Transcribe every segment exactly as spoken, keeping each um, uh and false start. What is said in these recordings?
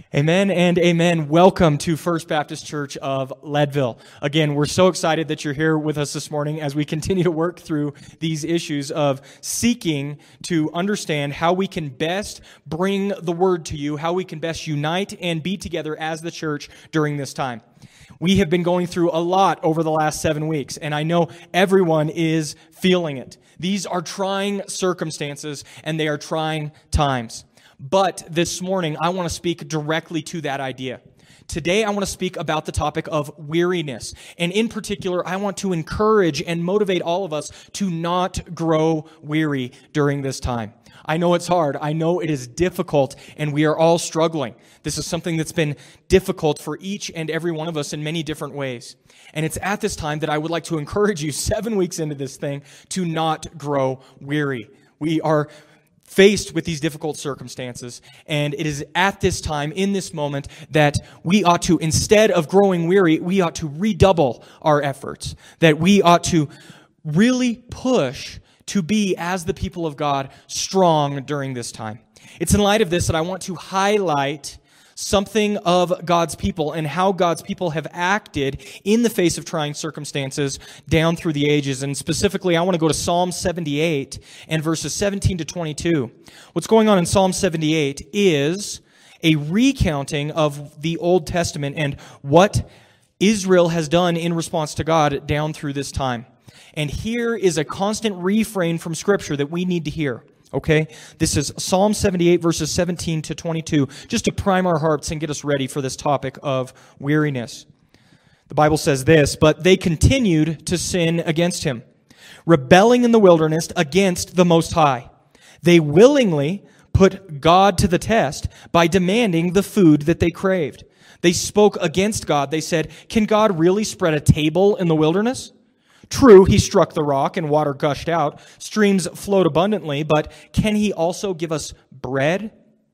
Amen and amen. Welcome to First Baptist Church of Leadville. Again, we're so excited that you're here with us this morning as we continue to work through these issues of seeking to understand how we can best bring the word to you, how we can best unite and be together as the church during this time. We have been going through a lot over the last seven weeks, and I know everyone is feeling it. These are trying circumstances, and they are trying times. But this morning, I want to speak directly to that idea. Today, I want to speak about the topic of weariness. And in particular, I want to encourage and motivate all of us to not grow weary during this time. I know it's hard. I know it is difficult, and we are all struggling. This is something that's been difficult for each and every one of us in many different ways. And it's at this time that I would like to encourage you, seven weeks into this thing, to not grow weary. We are faced with these difficult circumstances, and it is at this time, in this moment, that we ought to, instead of growing weary, we ought to redouble our efforts, that we ought to really push to be, as the people of God, strong during this time. It's in light of this that I want to highlight something of God's people and how God's people have acted in the face of trying circumstances down through the ages. And specifically, I want to go to Psalm seventy-eight and verses seventeen to twenty-two. What's going on in Psalm seventy-eight is a recounting of the Old Testament and what Israel has done in response to God down through this time. And here is a constant refrain from Scripture that we need to hear. Okay, this is Psalm seventy-eight, verses seventeen to twenty-two, just to prime our hearts and get us ready for this topic of weariness. The Bible says this, "But they continued to sin against him, rebelling in the wilderness against the Most High. They willingly put God to the test by demanding the food that they craved. They spoke against God. They said, 'Can God really spread a table in the wilderness?' True, he struck the rock and water gushed out. Streams flowed abundantly, but can he also give us bread?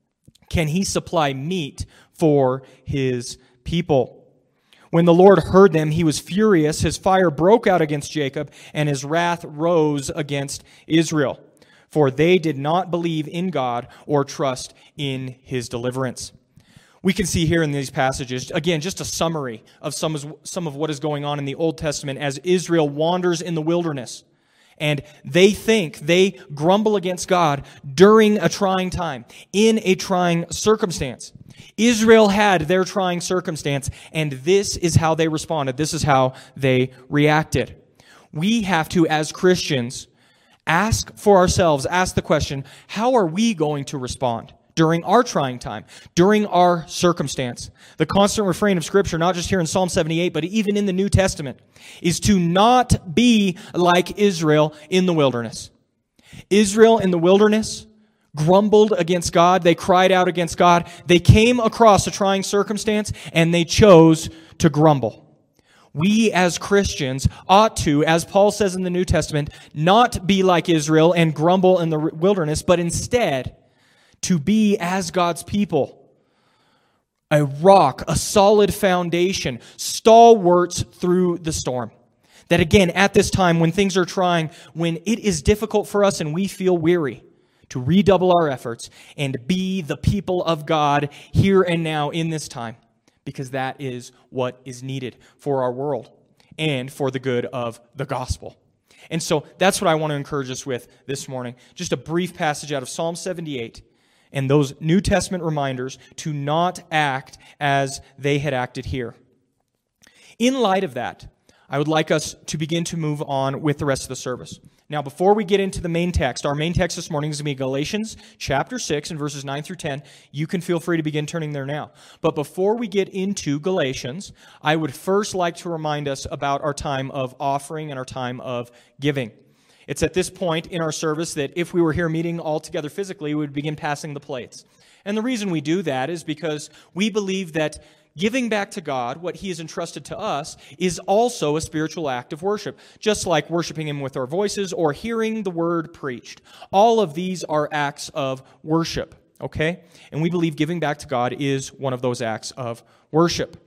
Can he supply meat for his people?" When the Lord heard them, he was furious. His fire broke out against Jacob, and his wrath rose against Israel. For they did not believe in God or trust in his deliverance. We can see here in these passages, again, just a summary of some, some of what is going on in the Old Testament as Israel wanders in the wilderness. And they think, they grumble against God during a trying time, in a trying circumstance. Israel had their trying circumstance, and this is how they responded. This is how they reacted. We have to, as Christians, ask for ourselves, ask the question, how are we going to respond during our trying time, during our circumstance? The constant refrain of Scripture, not just here in Psalm seventy-eight, but even in the New Testament, is to not be like Israel in the wilderness. Israel in the wilderness grumbled against God. They cried out against God. They came across a trying circumstance, and they chose to grumble. We as Christians ought to, as Paul says in the New Testament, not be like Israel and grumble in the wilderness, but instead to be, as God's people, a rock, a solid foundation, stalwarts through the storm. That again, at this time, when things are trying, when it is difficult for us and we feel weary, to redouble our efforts and be the people of God here and now in this time, because that is what is needed for our world and for the good of the gospel. And so that's what I want to encourage us with this morning. Just a brief passage out of Psalm seventy-eight. And those New Testament reminders to not act as they had acted here. In light of that, I would like us to begin to move on with the rest of the service. Now, before we get into the main text, our main text this morning is going to be Galatians chapter six and verses nine through ten. You can feel free to begin turning there now. But before we get into Galatians, I would first like to remind us about our time of offering and our time of giving. It's at this point in our service that if we were here meeting all together physically, we would begin passing the plates. And the reason we do that is because we believe that giving back to God what He has entrusted to us is also a spiritual act of worship, just like worshiping Him with our voices or hearing the Word preached. All of these are acts of worship, okay? And we believe giving back to God is one of those acts of worship.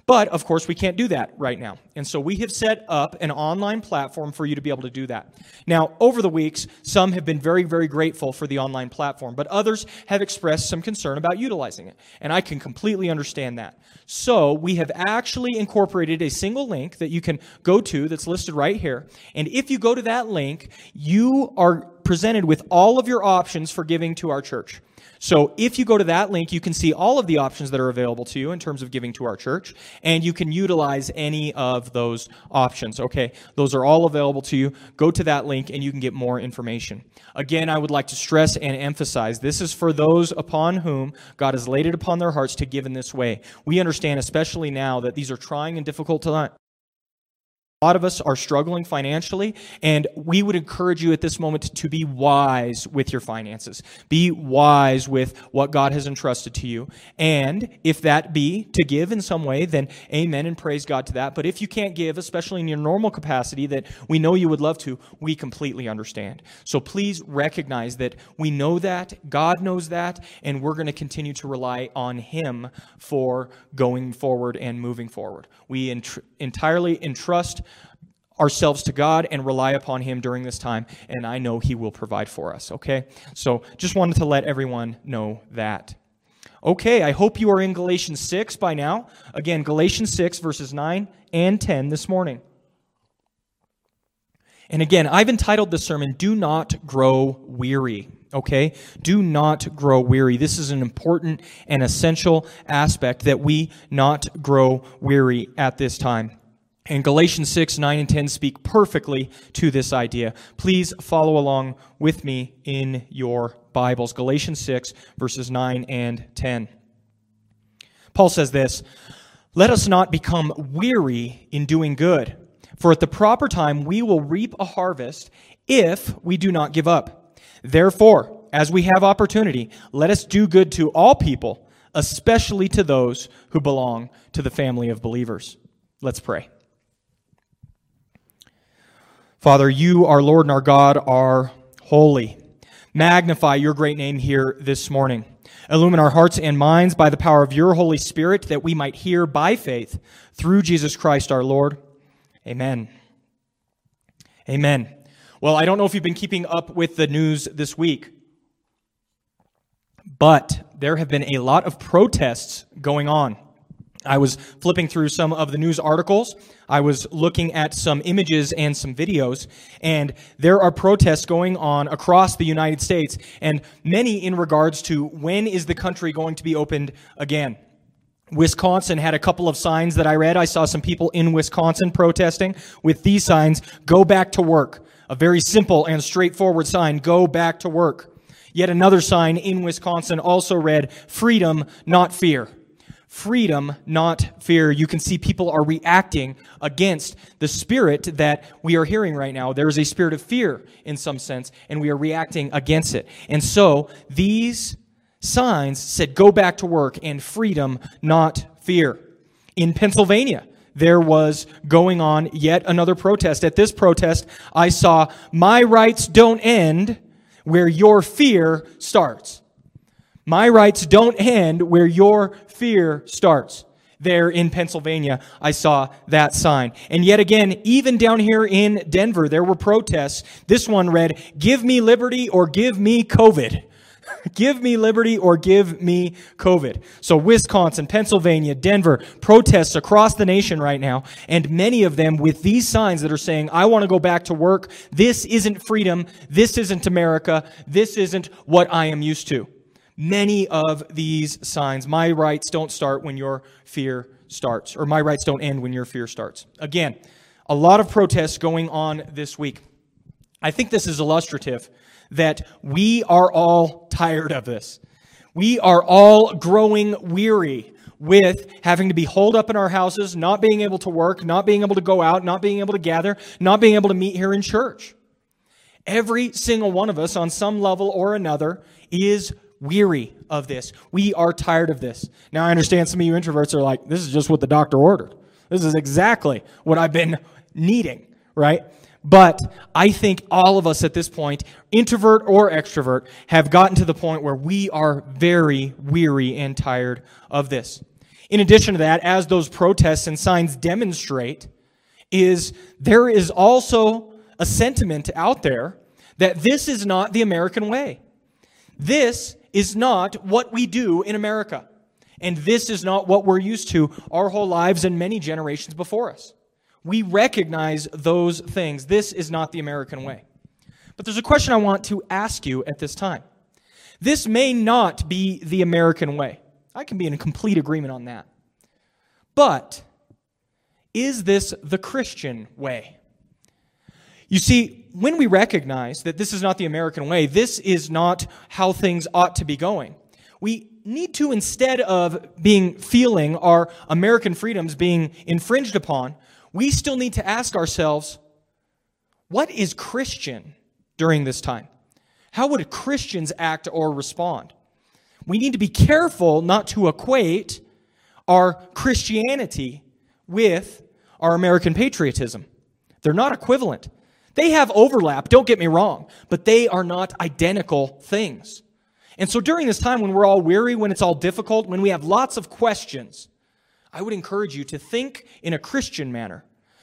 But, of course, we can't do that right now. And so we have set up an online platform for you to be able to do that. Now, over the weeks, some have been very, very grateful for the online platform, but others have expressed some concern about utilizing it. And I can completely understand that. So we have actually incorporated a single link that you can go to that's listed right here. And if you go to that link, you are presented with all of your options for giving to our church. So if you go to that link, you can see all of the options that are available to you in terms of giving to our church, and you can utilize any of those options, okay? Those are all available to you. Go to that link, and you can get more information. Again, I would like to stress and emphasize, this is for those upon whom God has laid it upon their hearts to give in this way. We understand, especially now, that these are trying and difficult times. A lot of us are struggling financially, and we would encourage you at this moment to be wise with your finances. Be wise with what God has entrusted to you. And if that be to give in some way, then amen and praise God to that. But if you can't give, especially in your normal capacity that we know you would love to, we completely understand. So please recognize that we know that, God knows that, and we're going to continue to rely on Him for going forward and moving forward. We ent- entirely entrust ourselves to God and rely upon Him during this time, and I know He will provide for us, okay? So just wanted to let everyone know that. Okay, I hope you are in Galatians six by now. Again, Galatians six, verses nine and ten this morning. And again, I've entitled this sermon, Do Not Grow Weary. Okay? Do not grow weary. This is an important and essential aspect, that we not grow weary at this time. And Galatians six, nine, and ten speak perfectly to this idea. Please follow along with me in your Bibles. Galatians six, verses nine and ten. Paul says this, Let us not become weary in doing good, for at the proper time we will reap a harvest if we do not give up. Therefore, as we have opportunity, let us do good to all people, especially to those who belong to the family of believers. Let's pray. Father, you, our Lord and our God, are holy. Magnify your great name here this morning. Illumine our hearts and minds by the power of your Holy Spirit, that we might hear by faith through Jesus Christ our Lord. Amen. Amen. Well, I don't know if you've been keeping up with the news this week, but there have been a lot of protests going on. I was flipping through some of the news articles. I was looking at some images and some videos, and there are protests going on across the United States, and many in regards to when is the country going to be opened again. Wisconsin had a couple of signs that I read. I saw some people in Wisconsin protesting with these signs, "Go back to work." A very simple and straightforward sign, "Go back to work." Yet another sign in Wisconsin also read, "Freedom, not fear." Freedom, not fear. You can see people are reacting against the spirit that we are hearing right now. There is a spirit of fear in some sense, and we are reacting against it. And so these signs said, "Go back to work," and "Freedom, not fear." In Pennsylvania, there was going on yet another protest. At this protest, I saw, "My rights don't end where your fear starts." My rights don't end where your fear starts. There in Pennsylvania, I saw that sign. And yet again, even down here in Denver, there were protests. This one read, "Give me liberty or give me COVID." Give me liberty or give me COVID. So Wisconsin, Pennsylvania, Denver, protests across the nation right now, and many of them with these signs that are saying, "I want to go back to work. This isn't freedom. This isn't America. This isn't what I am used to." Many of these signs, "My rights don't start when your fear starts," or "My rights don't end when your fear starts." Again, a lot of protests going on this week. I think this is illustrative that we are all tired of this. We are all growing weary with having to be holed up in our houses, not being able to work, not being able to go out, not being able to gather, not being able to meet here in church. Every single one of us on some level or another is weary of this. We are tired of this. Now, I understand some of you introverts are like, "This is just what the doctor ordered. This is exactly what I've been needing," right? But I think all of us at this point, introvert or extrovert, have gotten to the point where we are very weary and tired of this. In addition to that, as those protests and signs demonstrate, is there is also a sentiment out there that this is not the American way. This is not what we do in America. And this is not what we're used to our whole lives and many generations before us. We recognize those things. This is not the American way. But there's a question I want to ask you at this time. This may not be the American way. I can be in complete agreement on that. But is this the Christian way? You see, when we recognize that this is not the American way, this is not how things ought to be going, we need to, instead of being feeling our American freedoms being infringed upon, we still need to ask ourselves, what is Christian during this time? How would Christians act or respond? We need to be careful not to equate our Christianity with our American patriotism. They're not equivalent. They have overlap, don't get me wrong, but they are not identical things. And so during this time when we're all weary, when it's all difficult, when we have lots of questions, I would encourage you to think in a Christian manner,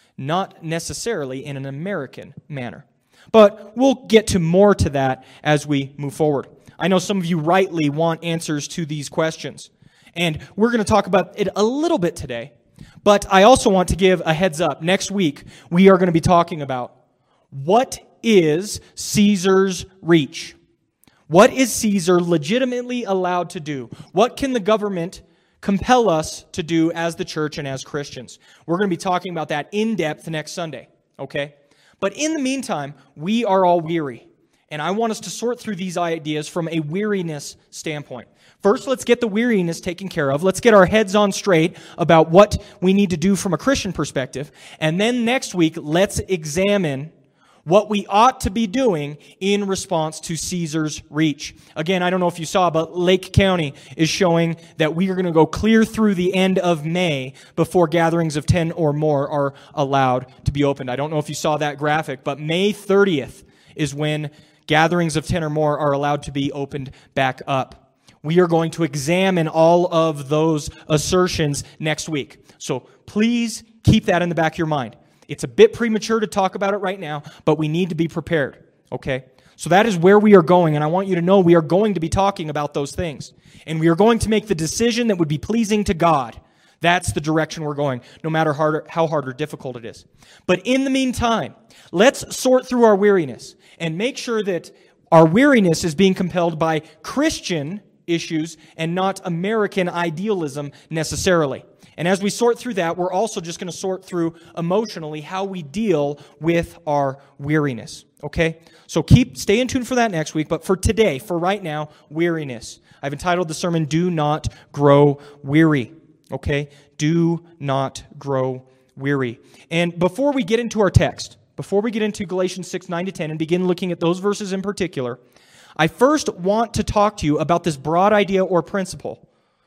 not necessarily in an American manner. But we'll get to more to that as we move forward. I know some of you rightly want answers to these questions, and we're going to talk about it a little bit today. But I also want to give a heads up. Next week, we are going to be talking about what is Caesar's reach? What is Caesar legitimately allowed to do? What can the government compel us to do as the church and as Christians? We're going to be talking about that in depth next Sunday, okay? But in the meantime, we are all weary, and I want us to sort through these ideas from a weariness standpoint. First, let's get the weariness taken care of. Let's get our heads on straight about what we need to do from a Christian perspective. And then next week, let's examine what we ought to be doing in response to Caesar's reach. Again, I don't know if you saw, but Lake County is showing that we are going to go clear through the end of May before gatherings of ten or more are allowed to be opened. I don't know if you saw that graphic, but May thirtieth is when gatherings of ten or more are allowed to be opened back up. We are going to examine all of those assertions next week. So please keep that in the back of your mind. It's a bit premature to talk about it right now, but we need to be prepared, okay? So that is where we are going, and I want you to know we are going to be talking about those things. And we are going to make the decision that would be pleasing to God. That's the direction we're going, no matter harder, how hard or difficult it is. But in the meantime, let's sort through our weariness and make sure that our weariness is being compelled by Christian issues and not American idealism necessarily. And as we sort through that, we're also just going to sort through emotionally how we deal with our weariness. Okay? So keep, stay in tune for that next week. But for today, for right now, weariness. I've entitled the sermon, Do Not Grow Weary. Okay? Do not grow weary. And before we get into our text, before we get into Galatians six, nine to ten, and begin looking at those verses in particular, I first want to talk to you about this broad idea or principle.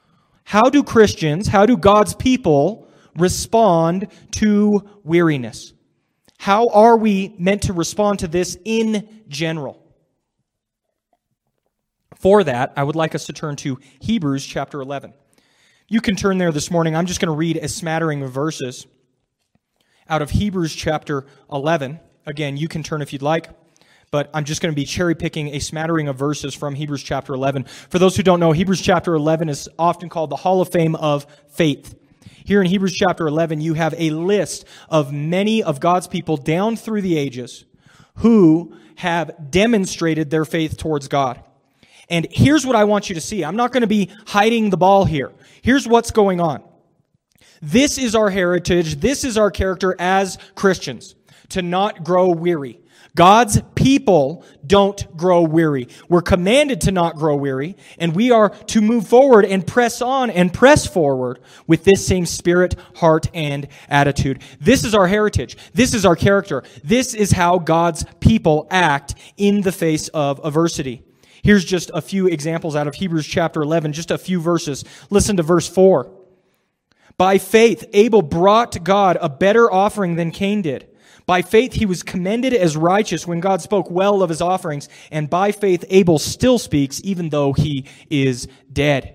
How do Christians, how do God's people respond to weariness? How are we meant to respond to this in general? For that, I would like us to turn to Hebrews chapter eleven. You can turn there this morning. I'm just going to read a smattering of verses out of Hebrews chapter eleven. Again, you can turn if you'd like. But I'm just going to be cherry-picking a smattering of verses from Hebrews chapter eleven. For those who don't know, Hebrews chapter eleven is often called the Hall of Fame of Faith. Here in Hebrews chapter eleven, you have a list of many of God's people down through the ages who have demonstrated their faith towards God. And here's what I want you to see. I'm not going to be hiding the ball here. Here's what's going on. This is our heritage. This is our character as Christians, to not grow weary. God's people don't grow weary. We're commanded to not grow weary, and we are to move forward and press on and press forward with this same spirit, heart, and attitude. This is our heritage. This is our character. This is how God's people act in the face of adversity. Here's just a few examples out of Hebrews chapter eleven, just a few verses. Listen to verse four. By faith, Abel brought to God a better offering than Cain did. By faith, he was commended as righteous when God spoke well of his offerings. And by faith, Abel still speaks, even though he is dead.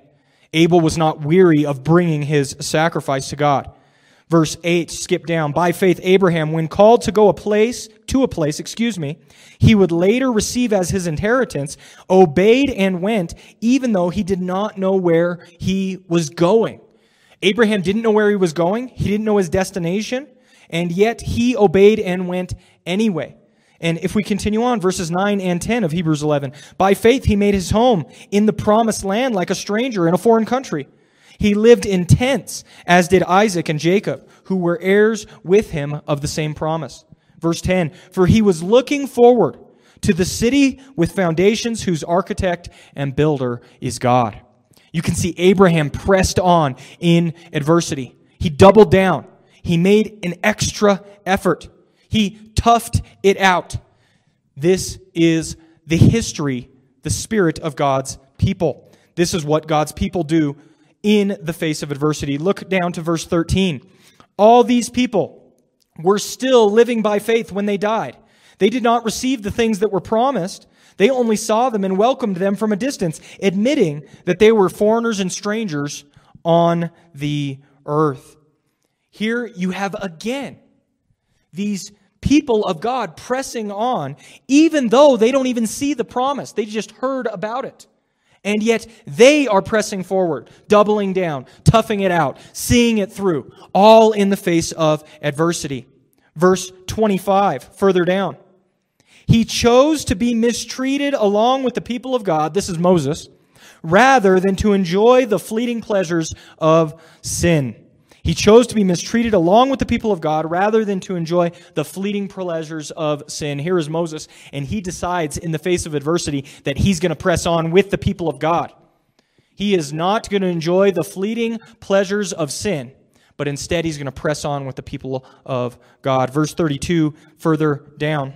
Abel was not weary of bringing his sacrifice to God. Verse eight, skip down. By faith, Abraham, when called to go a place, to a place, excuse me, he would later receive as his inheritance, obeyed and went, even though he did not know where he was going. Abraham didn't know where he was going. He didn't know his destination. And yet he obeyed and went anyway. And if we continue on, verses nine and ten of Hebrews eleven, by faith he made his home in the promised land like a stranger in a foreign country. He lived in tents, as did Isaac and Jacob, who were heirs with him of the same promise. Verse ten, for he was looking forward to the city with foundations whose architect and builder is God. You can see Abraham pressed on in adversity. He doubled down. He made an extra effort. He toughed it out. This is the history, the spirit of God's people. This is what God's people do in the face of adversity. Look down to verse thirteen. All these people were still living by faith when they died. They did not receive the things that were promised. They only saw them and welcomed them from a distance, admitting that they were foreigners and strangers on the earth. Here you have again these people of God pressing on, even though they don't even see the promise. They just heard about it. And yet they are pressing forward, doubling down, toughing it out, seeing it through, all in the face of adversity. Verse twenty-five, further down. He chose to be mistreated along with the people of God, this is Moses, rather than to enjoy the fleeting pleasures of sin. He chose to be mistreated along with the people of God rather than to enjoy the fleeting pleasures of sin. Here is Moses, and he decides in the face of adversity that he's going to press on with the people of God. He is not going to enjoy the fleeting pleasures of sin, but instead he's going to press on with the people of God. Verse thirty-two, further down.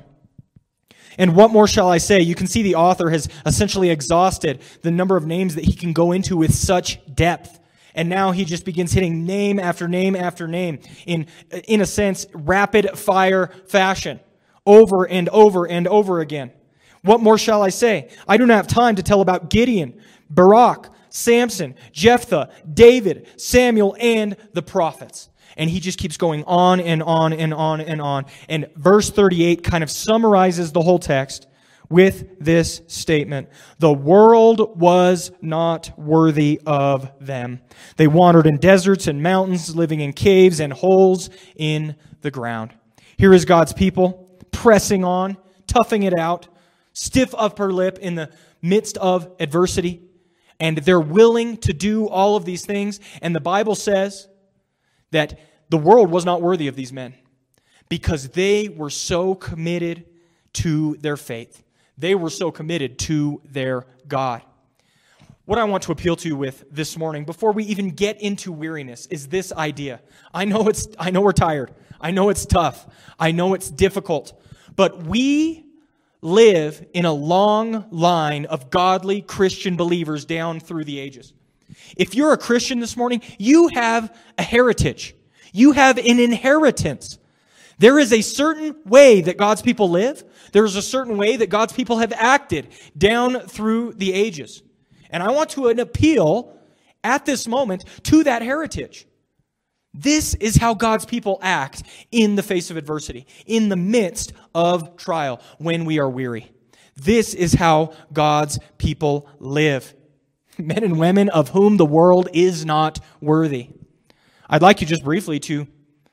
And what more shall I say? You can see the author has essentially exhausted the number of names that he can go into with such depth. And now he just begins hitting name after name after name in, in a sense, rapid fire fashion, over and over and over again. What more shall I say? I do not have time to tell about Gideon, Barak, Samson, Jephthah, David, Samuel, and the prophets. And he just keeps going on and on and on and on. And verse thirty-eight kind of summarizes the whole text with this statement. The world was not worthy of them. They wandered in deserts and mountains, living in caves and holes in the ground. Here is God's people pressing on, toughing it out, stiff upper lip in the midst of adversity. And they're willing to do all of these things. And the Bible says that the world was not worthy of these men because they were so committed to their faith. They were so committed to their God. What I want to appeal to you with this morning, before we even get into weariness, is this idea. I know it's, I know we're tired. I know it's tough. I know it's difficult. But we live in a long line of godly Christian believers down through the ages. If you're a Christian this morning, you have a heritage. You have an inheritance. There is a certain way that God's people live. There is a certain way that God's people have acted down through the ages. And I want to appeal at this moment to that heritage. This is how God's people act in the face of adversity, in the midst of trial, when we are weary. This is how God's people live. Men and women of whom the world is not worthy. I'd like you just briefly to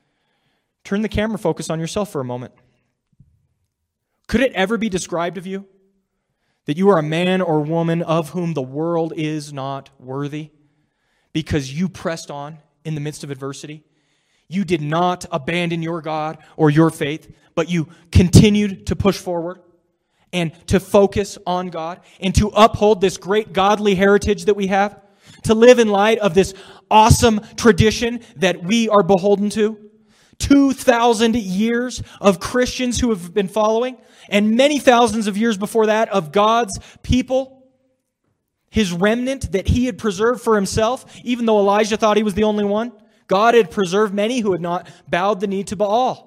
turn the camera focus on yourself for a moment. Could it ever be described of you that you are a man or woman of whom the world is not worthy because you pressed on in the midst of adversity? You did not abandon your God or your faith, but you continued to push forward and to focus on God and to uphold this great godly heritage that we have, to live in light of this awesome tradition that we are beholden to. two thousand years of Christians who have been following, and many thousands of years before that of God's people, His remnant that He had preserved for Himself, even though Elijah thought he was the only one. God had preserved many who had not bowed the knee to Baal.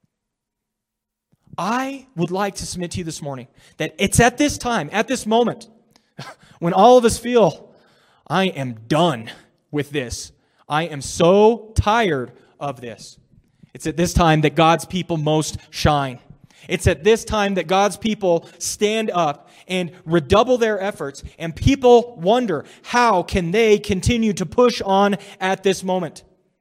I would like to submit to you this morning that it's at this time, at this moment, when all of us feel, I am done with this. I am so tired of this. It's at this time that God's people most shine. It's at this time that God's people stand up and redouble their efforts, and people wonder, how can they continue to push on at this moment?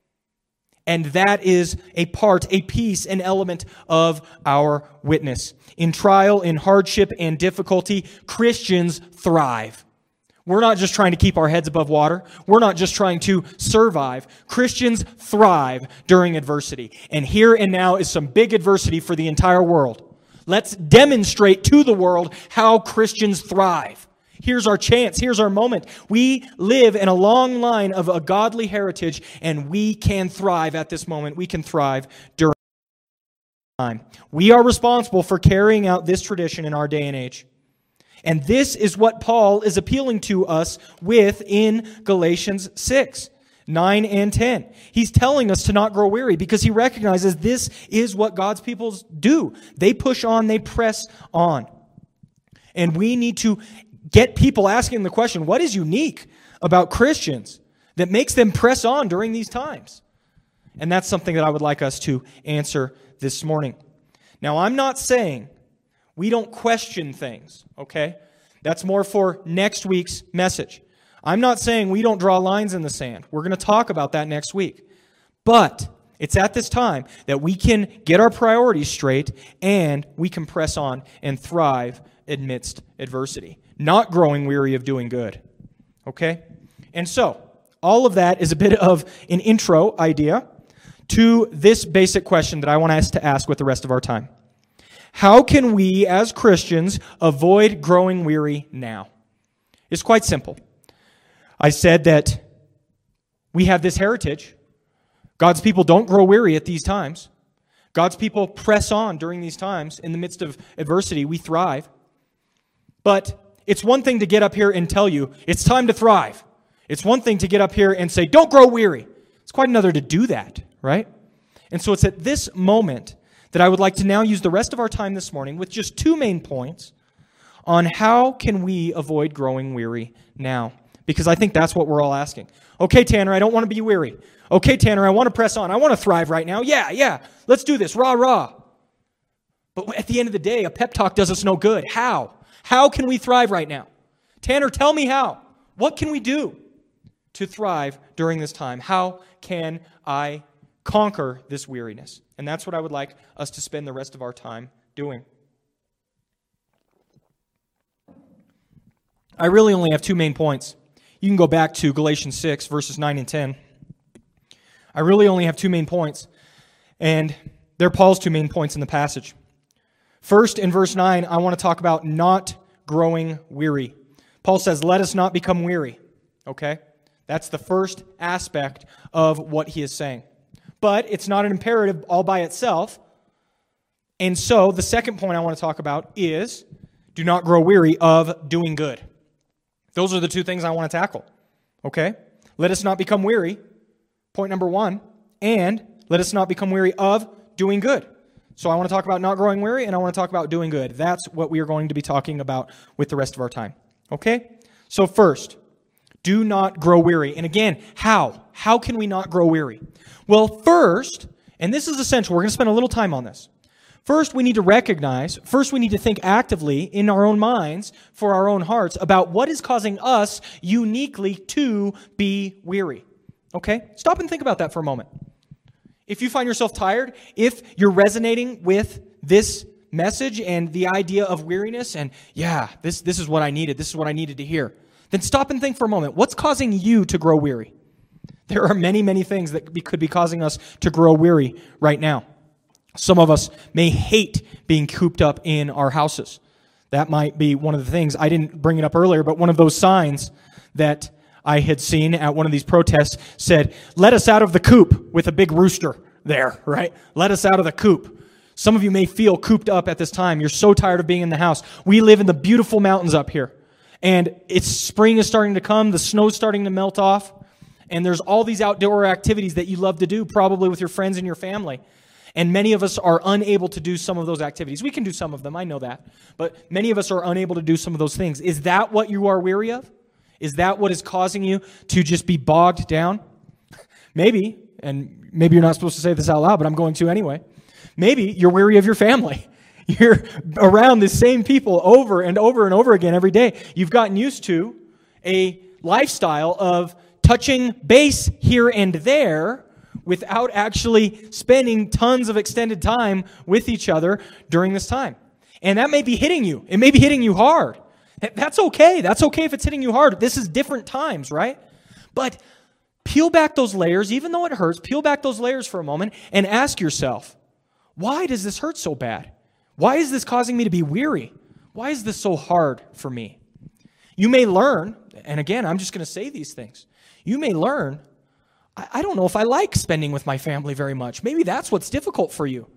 And that is a part, a piece, an element of our witness. In trial, in hardship, and difficulty, Christians thrive. We're not just trying to keep our heads above water. We're not just trying to survive. Christians thrive during adversity. And here and now is some big adversity for the entire world. Let's demonstrate to the world how Christians thrive. Here's our chance. Here's our moment. We live in a long line of a godly heritage, and we can thrive at this moment. We can thrive during time. We are responsible for carrying out this tradition in our day and age. And this is what Paul is appealing to us with in Galatians six, nine, and ten. He's telling us to not grow weary because he recognizes this is what God's people do. They push on, they press on. And we need to get people asking the question, what is unique about Christians that makes them press on during these times? And that's something that I would like us to answer this morning. Now, I'm not saying we don't question things, okay? That's more for next week's message. I'm not saying we don't draw lines in the sand. We're going to talk about that next week. But it's at this time that we can get our priorities straight and we can press on and thrive amidst adversity, not growing weary of doing good. Okay? And so, all of that is a bit of an intro idea to this basic question that I want us to ask with the rest of our time. How can we, as Christians, avoid growing weary now? It's quite simple. I said that we have this heritage. God's people don't grow weary at these times. God's people press on during these times. In the midst of adversity, we thrive. But it's one thing to get up here and tell you, it's time to thrive. It's one thing to get up here and say, don't grow weary. It's quite another to do that, right? And so it's at this moment that I would like to now use the rest of our time this morning with just two main points on how can we avoid growing weary now. Because I think that's what we're all asking. Okay, Tanner, I don't want to be weary. Okay, Tanner, I want to press on. I want to thrive right now. Yeah, yeah, let's do this. Rah, rah. But at the end of the day, a pep talk does us no good. How? How can we thrive right now? Tanner, tell me how. What can we do to thrive during this time? How can I conquer this weariness? And that's what I would like us to spend the rest of our time doing. I really only have two main points. You can go back to Galatians six, verses nine and ten. I really only have two main points, and they're Paul's two main points in the passage. First, in verse nine, I want to talk about not growing weary. Paul says, let us not become weary. Okay? That's the first aspect of what he is saying. But it's not an imperative all by itself. And so, the second point I want to talk about is, do not grow weary of doing good. Those are the two things I want to tackle. Okay? Let us not become weary, point number one, and let us not become weary of doing good. So I want to talk about not growing weary, and I want to talk about doing good. That's what we are going to be talking about with the rest of our time. Okay? So first, do not grow weary. And again, how? How can we not grow weary? Well, first, and this is essential, we're going to spend a little time on this. First, we need to recognize, first we need to think actively in our own minds, for our own hearts, about what is causing us uniquely to be weary. Okay? Stop and think about that for a moment. If you find yourself tired, if you're resonating with this message and the idea of weariness, and yeah, this, this is what I needed, this is what I needed to hear, then stop and think for a moment. What's causing you to grow weary? There are many, many things that could be causing us to grow weary right now. Some of us may hate being cooped up in our houses. That might be one of the things. I didn't bring it up earlier, but one of those signs that I had seen at one of these protests said, let us out of the coop, with a big rooster there, right? Let us out of the coop. Some of you may feel cooped up at this time. You're so tired of being in the house. We live in the beautiful mountains up here. And it's spring is starting to come. The snow's starting to melt off. And there's all these outdoor activities that you love to do, probably with your friends and your family. And many of us are unable to do some of those activities. We can do some of them, I know that. But many of us are unable to do some of those things. Is that what you are weary of? Is that what is causing you to just be bogged down? Maybe, and maybe you're not supposed to say this out loud, but I'm going to anyway. Maybe you're weary of your family. You're around the same people over and over and over again every day. You've gotten used to a lifestyle of touching base here and there without actually spending tons of extended time with each other during this time. And that may be hitting you. It may be hitting you hard. That's okay. That's okay if it's hitting you hard. This is different times, right? But peel back those layers, even though it hurts, peel back those layers for a moment and ask yourself, why does this hurt so bad? Why is this causing me to be weary? Why is this so hard for me? You may learn, and again, I'm just going to say these things. You may learn, I, I don't know if I like spending with my family very much. Maybe that's what's difficult for you.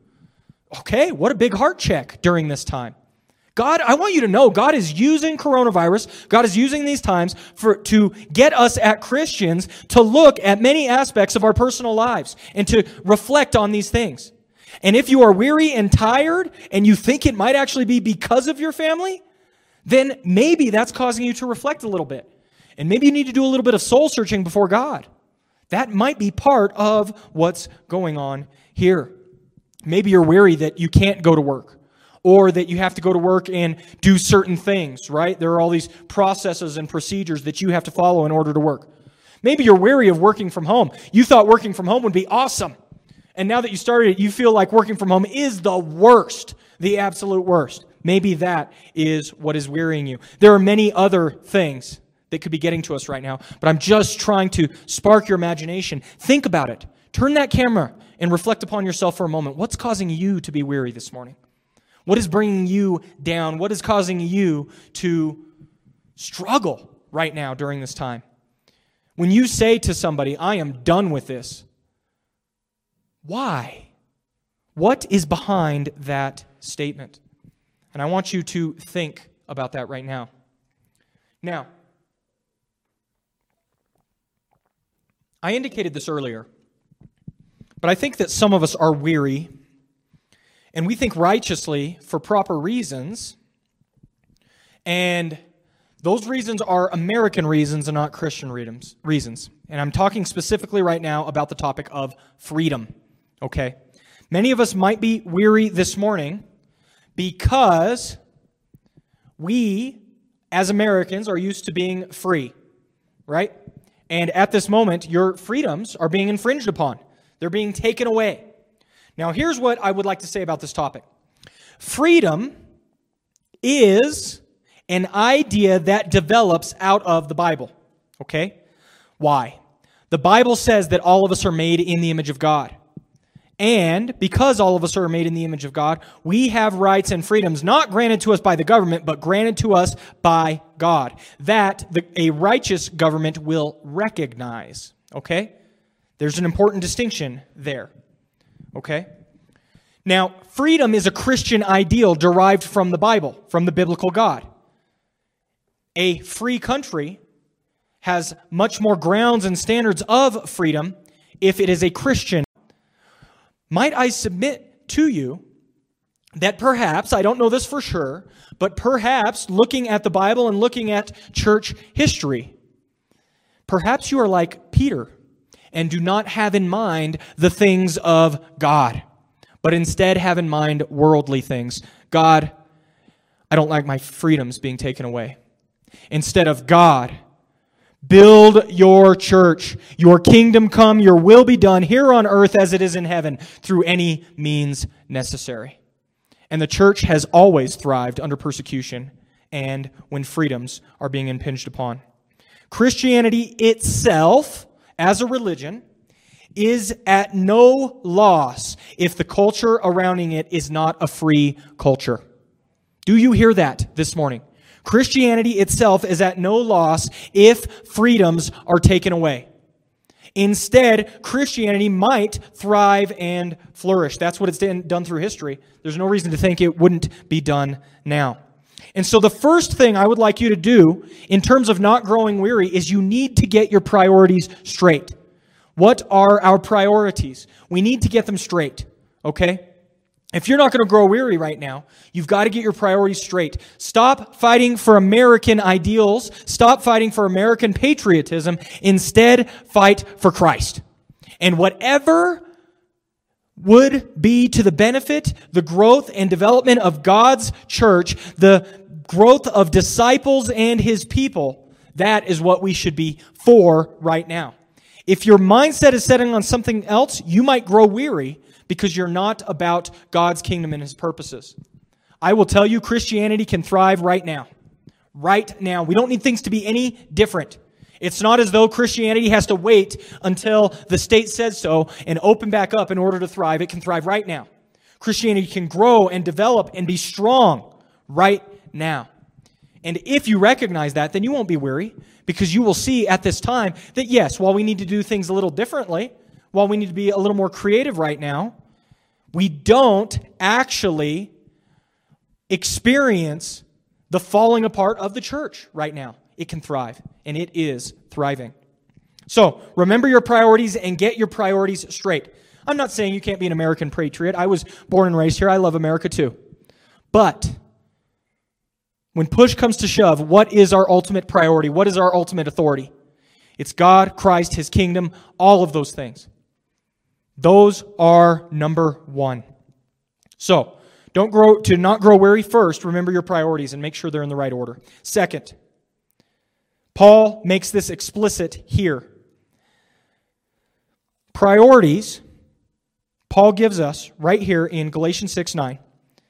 Okay, what a big heart check during this time. God, I want you to know, God is using coronavirus, God is using these times for to get us at Christians to look at many aspects of our personal lives and to reflect on these things. And if you are weary and tired and you think it might actually be because of your family, then maybe that's causing you to reflect a little bit. And maybe you need to do a little bit of soul searching before God. That might be part of what's going on here. Maybe you're weary that you can't go to work or that you have to go to work and do certain things, right? There are all these processes and procedures that you have to follow in order to work. Maybe you're weary of working from home. You thought working from home would be awesome. And now that you started it, you feel like working from home is the worst, the absolute worst. Maybe that is what is wearying you. There are many other things that could be getting to us right now, but I'm just trying to spark your imagination. Think about it. Turn that camera and reflect upon yourself for a moment. What's causing you to be weary this morning? What is bringing you down? What is causing you to struggle right now during this time? When you say to somebody, I am done with this, why? What is behind that statement? And I want you to think about that right now. Now, I indicated this earlier, but I think that some of us are weary, and we think righteously for proper reasons, and those reasons are American reasons and not Christian reasons. And I'm talking specifically right now about the topic of freedom. Okay, many of us might be weary this morning because we, as Americans, are used to being free, right? And at this moment, your freedoms are being infringed upon. They're being taken away. Now, here's what I would like to say about this topic. Freedom is an idea that develops out of the Bible, okay? Why? The Bible says that all of us are made in the image of God. And because all of us are made in the image of God, we have rights and freedoms not granted to us by the government, but granted to us by God, that the, a righteous government will recognize. Okay? There's an important distinction there. Okay? Now, freedom is a Christian ideal derived from the Bible, from the biblical God. A free country has much more grounds and standards of freedom if it is a Christian. Might I submit to you that perhaps, I don't know this for sure, but perhaps looking at the Bible and looking at church history, perhaps you are like Peter and do not have in mind the things of God, but instead have in mind worldly things. God, I don't like my freedoms being taken away. Instead of God, build your church. Your kingdom come, your will be done here on earth as it is in heaven through any means necessary. And the church has always thrived under persecution and when freedoms are being impinged upon. Christianity itself, as a religion, is at no loss if the culture around it is not a free culture. Do you hear that this morning? Christianity itself is at no loss if freedoms are taken away. Instead, Christianity might thrive and flourish. That's what it's done through history. There's no reason to think it wouldn't be done now. And so the first thing I would like you to do in terms of not growing weary is you need to get your priorities straight. What are our priorities? We need to get them straight, okay? If you're not going to grow weary right now, you've got to get your priorities straight. Stop fighting for American ideals. Stop fighting for American patriotism. Instead, fight for Christ. And whatever would be to the benefit, the growth and development of God's church, the growth of disciples and His people, that is what we should be for right now. If your mindset is setting on something else, you might grow weary because you're not about God's kingdom and His purposes. I will tell you, Christianity can thrive right now. Right now. We don't need things to be any different. It's not as though Christianity has to wait until the state says so and open back up in order to thrive. It can thrive right now. Christianity can grow and develop and be strong right now. And if you recognize that, then you won't be weary, because you will see at this time that yes, while we need to do things a little differently, while we need to be a little more creative right now, we don't actually experience the falling apart of the church right now. It can thrive, and it is thriving. So, remember your priorities and get your priorities straight. I'm not saying you can't be an American patriot. I was born and raised here. I love America too. But when push comes to shove, what is our ultimate priority? What is our ultimate authority? It's God, Christ, His kingdom, all of those things. Those are number one. So, don't grow to not grow weary first. Remember your priorities and make sure they're in the right order. Second, Paul makes this explicit here. Priorities, Paul gives us right here in Galatians six nine.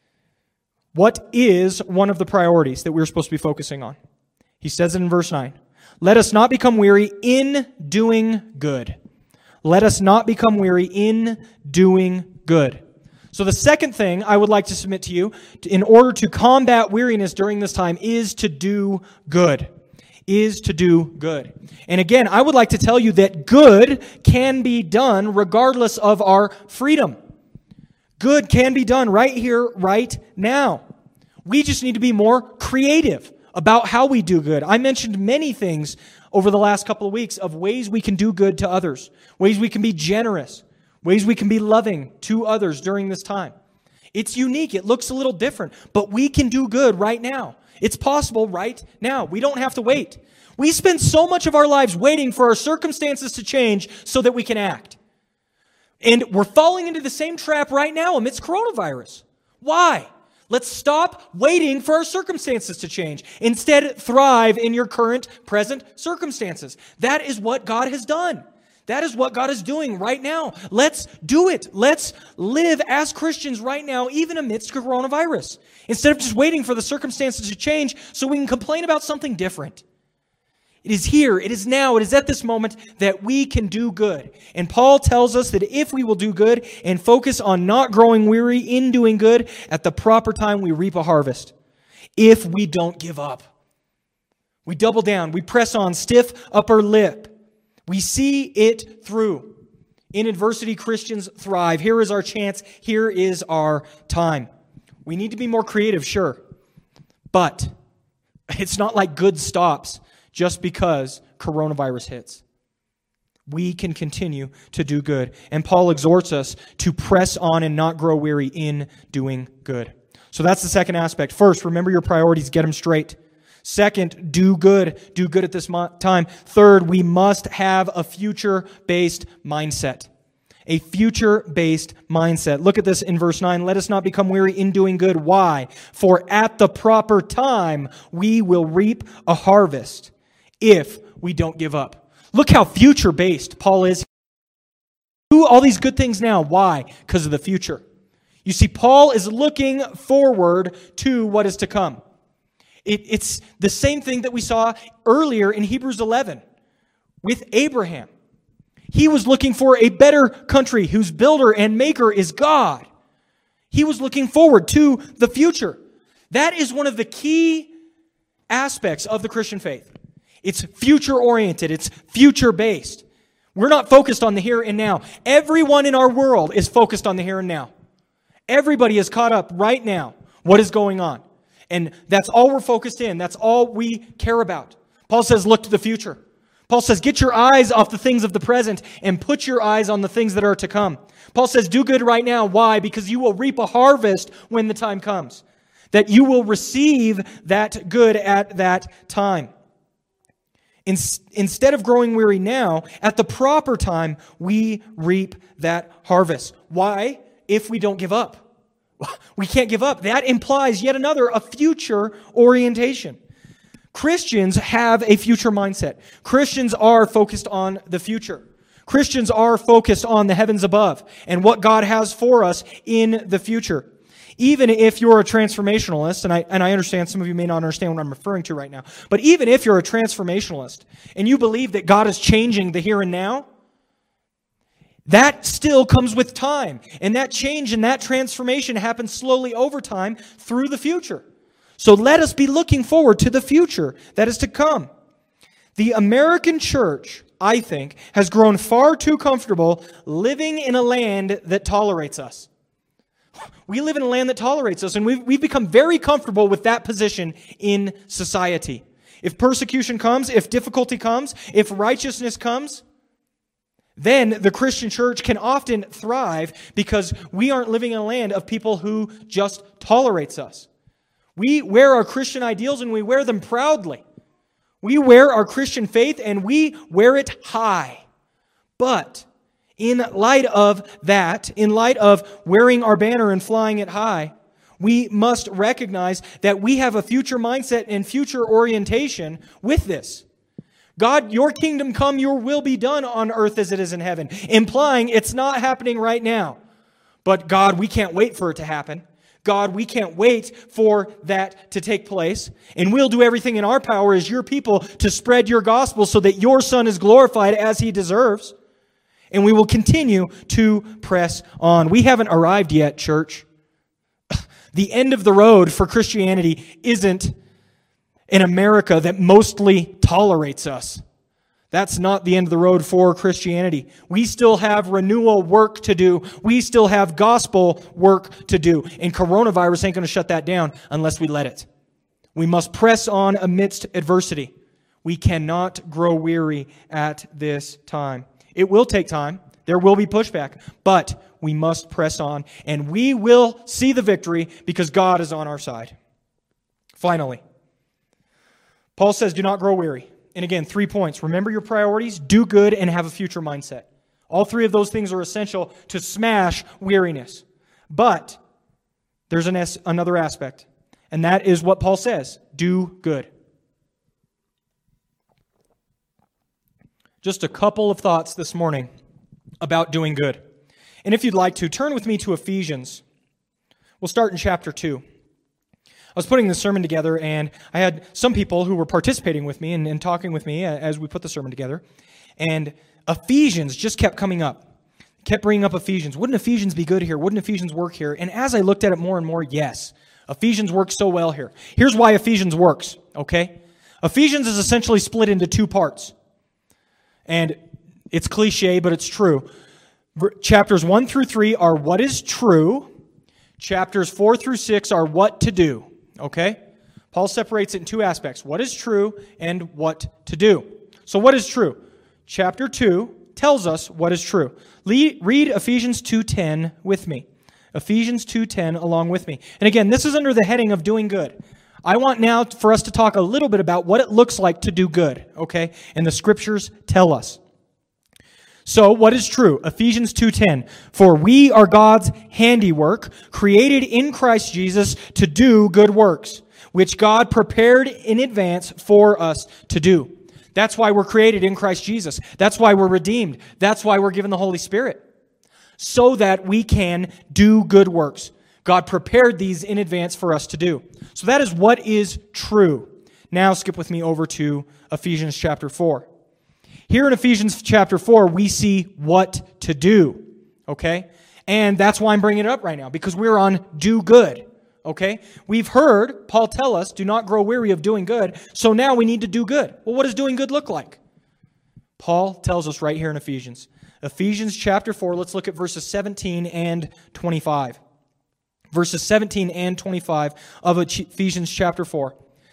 What is one of the priorities that we're supposed to be focusing on? He says it in verse nine. Let us not become weary in doing good. Let us not become weary in doing good. So the second thing I would like to submit to you in order to combat weariness during this time is to do good. Is to do good. And again, I would like to tell you that good can be done regardless of our freedom. Good can be done right here, right now. We just need to be more creative about how we do good. I mentioned many things over the last couple of weeks of ways we can do good to others, ways we can be generous, ways we can be loving to others during this time. It's unique. It looks a little different, but we can do good right now. It's possible right now. We don't have to wait. We spend so much of our lives waiting for our circumstances to change so that we can act. And we're falling into the same trap right now amidst coronavirus. Why? Let's stop waiting for our circumstances to change. Instead, thrive in your current, present circumstances. That is what God has done. That is what God is doing right now. Let's do it. Let's live as Christians right now, even amidst coronavirus. Instead of just waiting for the circumstances to change so we can complain about something different. It is here, it is now, it is at this moment that we can do good. And Paul tells us that if we will do good and focus on not growing weary in doing good, at the proper time we reap a harvest. If we don't give up. We double down, we press on, stiff upper lip. We see it through. In adversity, Christians thrive. Here is our chance. Here is our time. We need to be more creative, sure. But it's not like good stops just because coronavirus hits. We can continue to do good. And Paul exhorts us to press on and not grow weary in doing good. So that's the second aspect. First, remember your priorities. Get them straight. Second, do good. Do good at this time. Third, we must have a future-based mindset. A future-based mindset. Look at this in verse nine. Let us not become weary in doing good. Why? For at the proper time, we will reap a harvest if we don't give up. Look how future-based Paul is. Do all these good things now. Why? Because of the future. You see, Paul is looking forward to what is to come. It, it's the same thing that we saw earlier in Hebrews eleven with Abraham. He was looking for a better country whose builder and maker is God. He was looking forward to the future. That is one of the key aspects of the Christian faith. It's future-oriented. It's future-based. We're not focused on the here and now. Everyone in our world is focused on the here and now. Everybody is caught up right now. What is going on? And that's all we're focused in. That's all we care about. Paul says, look to the future. Paul says, get your eyes off the things of the present and put your eyes on the things that are to come. Paul says, do good right now. Why? Because you will reap a harvest when the time comes. That you will receive that good at that time. In, instead of growing weary now, at the proper time, we reap that harvest. Why? If we don't give up. We can't give up. That implies yet another, a future orientation. Christians have a future mindset. Christians are focused on the future. Christians are focused on the heavens above and what God has for us in the future. Even if you're a transformationalist, and I, and I understand some of you may not understand what I'm referring to right now, but even if you're a transformationalist and you believe that God is changing the here and now, that still comes with time. And that change and that transformation happens slowly over time through the future. So let us be looking forward to the future that is to come. The American church, I think, has grown far too comfortable living in a land that tolerates us. We live in a land that tolerates us, and we've, we've become very comfortable with that position in society. If persecution comes, if difficulty comes, if righteousness comes, then the Christian church can often thrive because we aren't living in a land of people who just tolerates us. We wear our Christian ideals and we wear them proudly. We wear our Christian faith and we wear it high. But in light of that, in light of wearing our banner and flying it high, we must recognize that we have a future mindset and future orientation with this. God, your kingdom come, your will be done on earth as it is in heaven, implying it's not happening right now. But God, we can't wait for it to happen. God, we can't wait for that to take place. And we'll do everything in our power as your people to spread your gospel so that your Son is glorified as he deserves. And we will continue to press on. We haven't arrived yet, church. The end of the road for Christianity isn't an America that mostly tolerates us. That's not the end of the road for Christianity. We still have renewal work to do. We still have gospel work to do. And coronavirus ain't going to shut that down unless we let it. We must press on amidst adversity. We cannot grow weary at this time. It will take time. There will be pushback. But we must press on. And we will see the victory because God is on our side. Finally, Paul says, do not grow weary. And again, three points. Remember your priorities, do good, and have a future mindset. All three of those things are essential to smash weariness. But there's an es- another aspect, and that is what Paul says, do good. Just a couple of thoughts this morning about doing good. And if you'd like to, turn with me to Ephesians. We'll start in chapter two. I was putting this sermon together, and I had some people who were participating with me and, and talking with me as we put the sermon together. And Ephesians just kept coming up. Kept bringing up Ephesians. Wouldn't Ephesians be good here? Wouldn't Ephesians work here? And as I looked at it more and more, yes. Ephesians works so well here. Here's why Ephesians works, okay? Ephesians is essentially split into two parts. And it's cliche, but it's true. Chapters one through three are what is true. Chapters four through six are what to do. Okay? Paul separates it in two aspects. What is true and what to do. So what is true? Chapter two tells us what is true. Read Ephesians two ten with me. Ephesians two ten along with me. And again, this is under the heading of doing good. I want now for us to talk a little bit about what it looks like to do good. Okay? And the scriptures tell us. So, what is true? Ephesians two ten. For we are God's handiwork, created in Christ Jesus to do good works, which God prepared in advance for us to do. That's why we're created in Christ Jesus. That's why we're redeemed. That's why we're given the Holy Spirit. So that we can do good works. God prepared these in advance for us to do. So that is what is true. Now skip with me over to Ephesians chapter four. Here in Ephesians chapter four, we see what to do, okay? And that's why I'm bringing it up right now, because we're on do good, okay? We've heard Paul tell us, do not grow weary of doing good, so now we need to do good. Well, what does doing good look like? Paul tells us right here in Ephesians. Ephesians chapter four, let's look at verses seventeen and twenty-five. Verses seventeen and twenty-five of Ephesians chapter four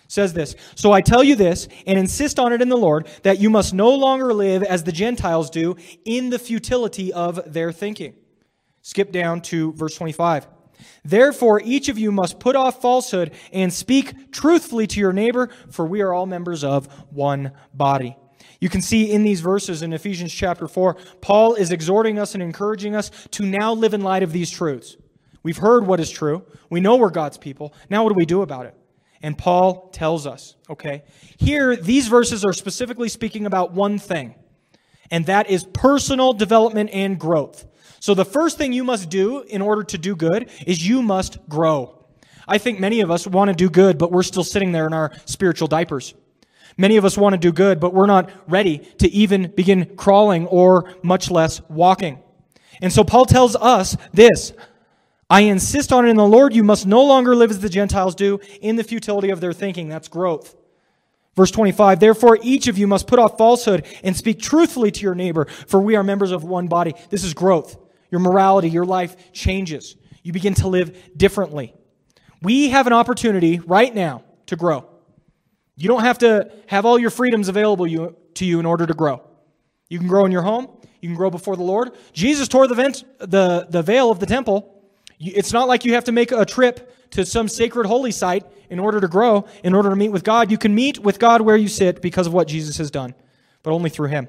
says this, "So I tell you this, and insist on it in the Lord, that you must no longer live as the Gentiles do in the futility of their thinking." Skip down to verse twenty-five. "Therefore, each of you must put off falsehood and speak truthfully to your neighbor, for we are all members of one body." You can see in these verses in Ephesians chapter four, Paul is exhorting us and encouraging us to now live in light of these truths. We've heard what is true. We know we're God's people. Now what do we do about it? And Paul tells us, okay? Here, these verses are specifically speaking about one thing, and that is personal development and growth. So the first thing you must do in order to do good is you must grow. I think many of us want to do good, but we're still sitting there in our spiritual diapers. Many of us want to do good, but we're not ready to even begin crawling or much less walking. And so Paul tells us this, "I insist on it in the Lord, you must no longer live as the Gentiles do in the futility of their thinking." That's growth. Verse twenty-five, "Therefore each of you must put off falsehood and speak truthfully to your neighbor, for we are members of one body." This is growth. Your morality, your life changes. You begin to live differently. We have an opportunity right now to grow. You don't have to have all your freedoms available you, to you in order to grow. You can grow in your home. You can grow before the Lord. Jesus tore the, vent, the, the veil of the temple. It's not like you have to make a trip to some sacred holy site in order to grow, in order to meet with God. You can meet with God where you sit because of what Jesus has done, but only through Him.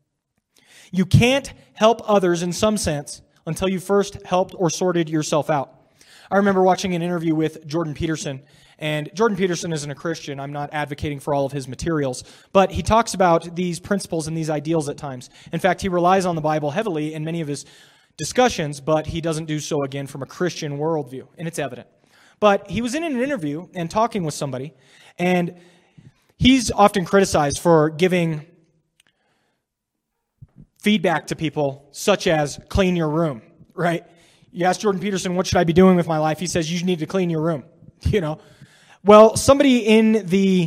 You can't help others in some sense until you first helped or sorted yourself out. I remember watching an interview with Jordan Peterson, and Jordan Peterson isn't a Christian. I'm not advocating for all of his materials, but he talks about these principles and these ideals at times. In fact, he relies on the Bible heavily in many of his discussions, but he doesn't do so, again, from a Christian worldview, and it's evident. But he was in an interview and talking with somebody, and he's often criticized for giving feedback to people, such as clean your room, right? You ask Jordan Peterson, what should I be doing with my life? He says, you need to clean your room, you know? Well, somebody in the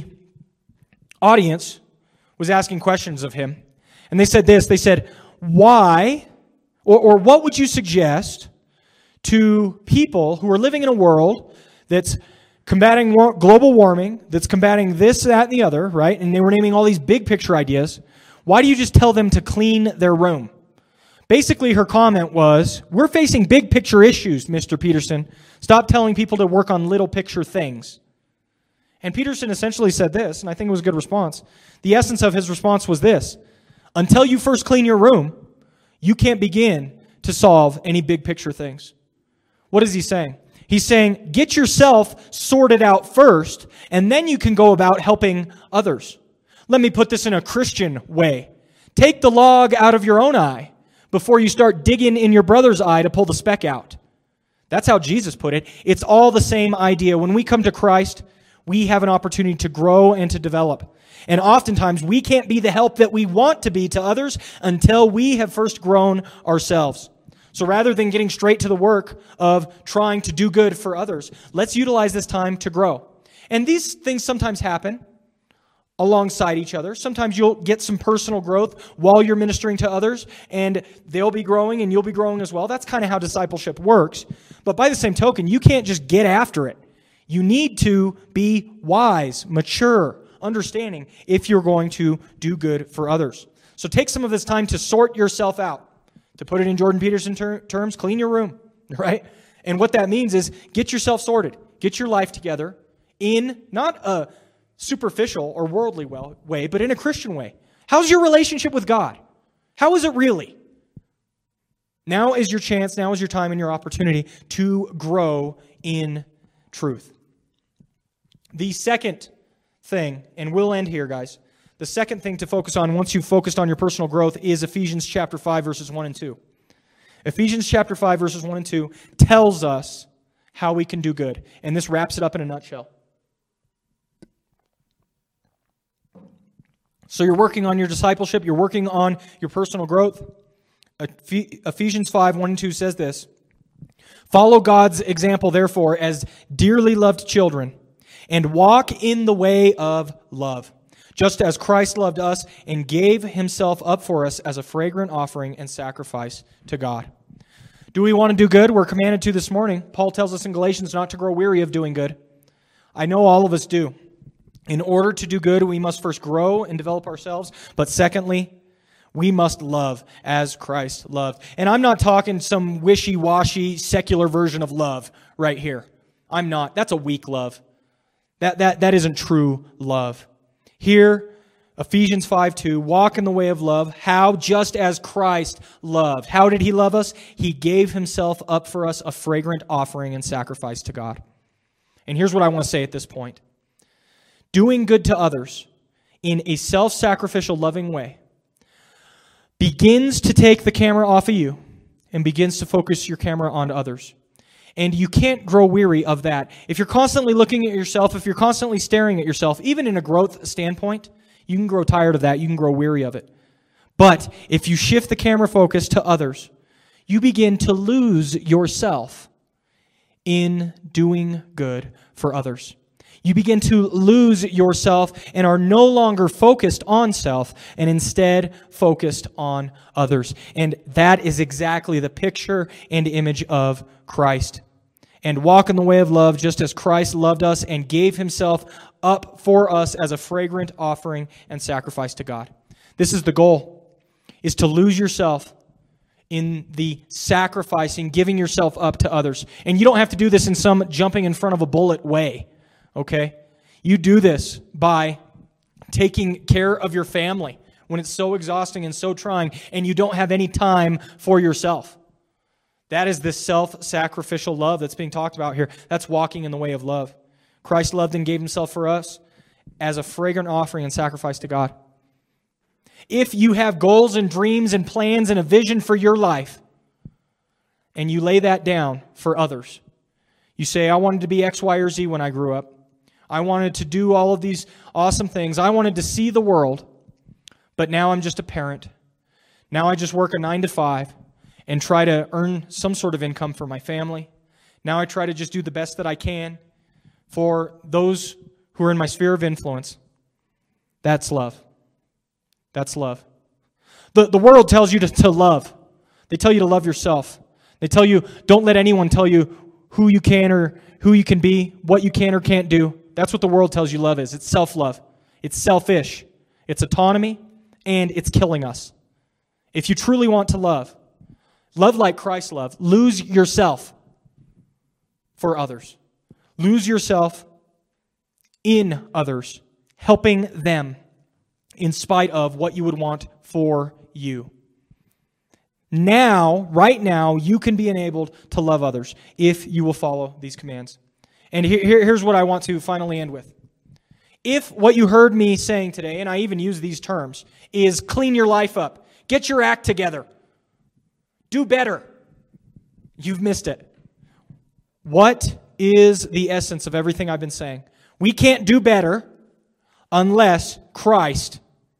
audience was asking questions of him, and they said this, they said, why, or, or what would you suggest to people who are living in a world that's combating war- global warming, that's combating this, that, and the other, right? And they were naming all these big picture ideas. Why do you just tell them to clean their room? Basically, her comment was, we're facing big picture issues, Mister Peterson. Stop telling people to work on little picture things. And Peterson essentially said this, and I think it was a good response. The essence of his response was this: until you first clean your room, you can't begin to solve any big picture things. What is he saying? He's saying, get yourself sorted out first, and then you can go about helping others. Let me put this in a Christian way. Take the log out of your own eye before you start digging in your brother's eye to pull the speck out. That's how Jesus put it. It's all the same idea. When we come to Christ, we have an opportunity to grow and to develop. And oftentimes, we can't be the help that we want to be to others until we have first grown ourselves. So rather than getting straight to the work of trying to do good for others, let's utilize this time to grow. And these things sometimes happen alongside each other. Sometimes you'll get some personal growth while you're ministering to others, and they'll be growing and you'll be growing as well. That's kind of how discipleship works. But by the same token, you can't just get after it. You need to be wise, mature, understanding if you're going to do good for others. So take some of this time to sort yourself out. To put it in Jordan Peterson ter- terms, clean your room, right? And what that means is get yourself sorted. Get your life together in not a superficial or worldly way, but in a Christian way. How's your relationship with God? How is it really? Now is your chance, now is your time and your opportunity to grow in truth. The second thing, and we'll end here, guys, the second thing to focus on once you've focused on your personal growth is Ephesians chapter five, verses one and two. Ephesians chapter five, verses one and two tells us how we can do good. And this wraps it up in a nutshell. So you're working on your discipleship, you're working on your personal growth. Ephesians five, one and two says this: follow God's example, therefore, as dearly loved children, and walk in the way of love, just as Christ loved us and gave himself up for us as a fragrant offering and sacrifice to God. Do we want to do good? We're commanded to this morning. Paul tells us in Galatians not to grow weary of doing good. I know all of us do. In order to do good, we must first grow and develop ourselves. But secondly, we must love as Christ loved. And I'm not talking some wishy-washy secular version of love right here. I'm not. That's a weak love. That, that, that isn't true love. Here, Ephesians five two, walk in the way of love. How? Just as Christ loved. How did he love us? He gave himself up for us, a fragrant offering and sacrifice to God. And here's what I want to say at this point. Doing good to others in a self-sacrificial, loving way begins to take the camera off of you and begins to focus your camera on others. And you can't grow weary of that. If you're constantly looking at yourself, if you're constantly staring at yourself, even in a growth standpoint, you can grow tired of that. You can grow weary of it. But if you shift the camera focus to others, you begin to lose yourself in doing good for others. You begin to lose yourself and are no longer focused on self and instead focused on others. And that is exactly the picture and image of Christ. And walk in the way of love just as Christ loved us and gave himself up for us as a fragrant offering and sacrifice to God. This is the goal, is to lose yourself in the sacrificing, giving yourself up to others. And you don't have to do this in some jumping in front of a bullet way. Okay? You do this by taking care of your family when it's so exhausting and so trying and you don't have any time for yourself. That is this self-sacrificial love that's being talked about here. That's walking in the way of love. Christ loved and gave himself for us as a fragrant offering and sacrifice to God. If you have goals and dreams and plans and a vision for your life and you lay that down for others, you say, I wanted to be X, Y, or Z when I grew up. I wanted to do all of these awesome things. I wanted to see the world, but now I'm just a parent. Now I just work a nine to five and try to earn some sort of income for my family. Now I try to just do the best that I can for those who are in my sphere of influence. That's love. That's love. The, the world tells you to, to love. They tell you to love yourself. They tell you, don't let anyone tell you who you can or who you can be, what you can or can't do. That's what the world tells you love is. It's self-love. It's selfish. It's autonomy, and it's killing us. If you truly want to love, love like Christ loved, lose yourself for others. Lose yourself in others, helping them in spite of what you would want for you. Now, right now, you can be enabled to love others if you will follow these commands. And here, here's what I want to finally end with. If what you heard me saying today, and I even use these terms, is clean your life up, get your act together, do better, you've missed it. What is the essence of everything I've been saying? We can't do better unless Christ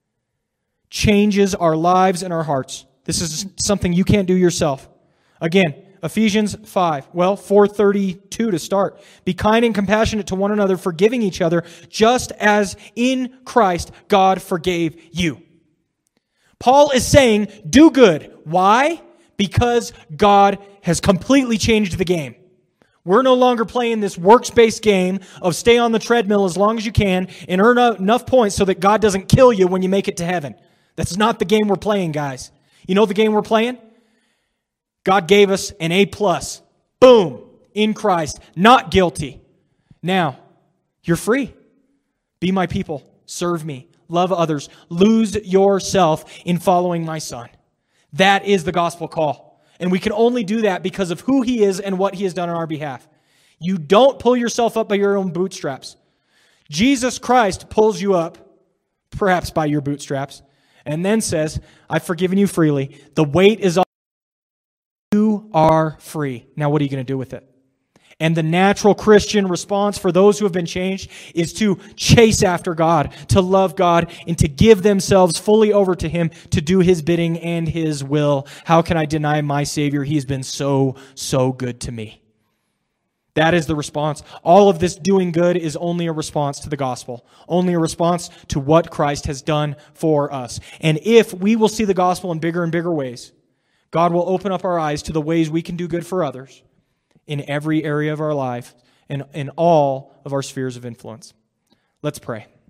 changes our lives and our hearts. This is something you can't do yourself. Again, Ephesians five, well, four thirty-two to start. Be kind and compassionate to one another, forgiving each other, just as in Christ God forgave you. Paul is saying, do good. Why? Because God has completely changed the game. We're no longer playing this works-based game of stay on the treadmill as long as you can and earn enough points so that God doesn't kill you when you make it to heaven. That's not the game we're playing, guys. You know the game we're playing? God gave us an A plus. Boom. In Christ. Not guilty. Now, you're free. Be my people. Serve me. Love others. Lose yourself in following my Son. That is the gospel call. And we can only do that because of who He is and what He has done on our behalf. You don't pull yourself up by your own bootstraps. Jesus Christ pulls you up, perhaps by your bootstraps, and then says, I've forgiven you freely. The weight is off. You are free. Now what are you going to do with it? And the natural Christian response for those who have been changed is to chase after God, to love God, and to give themselves fully over to Him to do His bidding and His will. How can I deny my Savior? He's been so, so good to me. That is the response. All of this doing good is only a response to the gospel, only a response to what Christ has done for us. And if we will see the gospel in bigger and bigger ways, God will open up our eyes to the ways we can do good for others in every area of our life and in all of our spheres of influence. Let's pray.